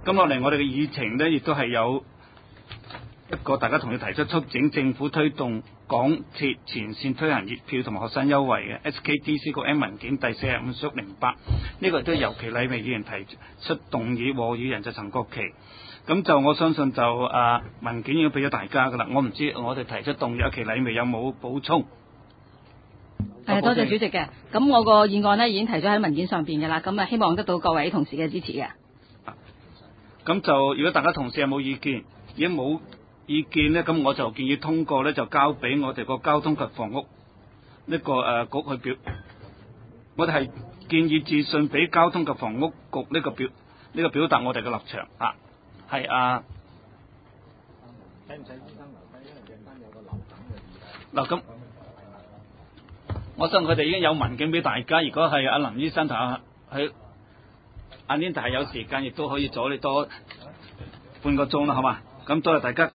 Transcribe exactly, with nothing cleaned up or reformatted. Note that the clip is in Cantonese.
咁落嚟我哋嘅議程呢，亦都係有一個大家同意提出促請政府推動港鐵前線推行月票同埋學生優惠嘅 S K D C 個 M 文件第四十五屬零八，呢個亦都係由祁禮明議員提出動議，和議人就陳國旗。咁就我相信就啊文件已經俾咗大家噶啦，我唔知我哋提出動議阿祁禮明有冇補充？ 係，多謝主席嘅。咁我個議案呢已經提咗喺文件上邊嘅啦，咁啊希望得到各位同事嘅支持嘅。 咁就如果大家同事有冇意見，如果冇意見呢，咁我就建議通過呢，就交俾我哋個交通及房屋呢、這個誒、呃、局去表。我哋係建議致信俾交通及房屋局呢個表呢、這個表達我哋嘅立場啊。係啊。使唔使醫生留低？因為陣間有個流感嘅。嗱咁，我相信佢哋已經有文件俾大家。如果係阿林醫生同阿佢阿 Linda 係有時間，亦都可以阻你多半個鐘啦，好嘛？咁多謝大家。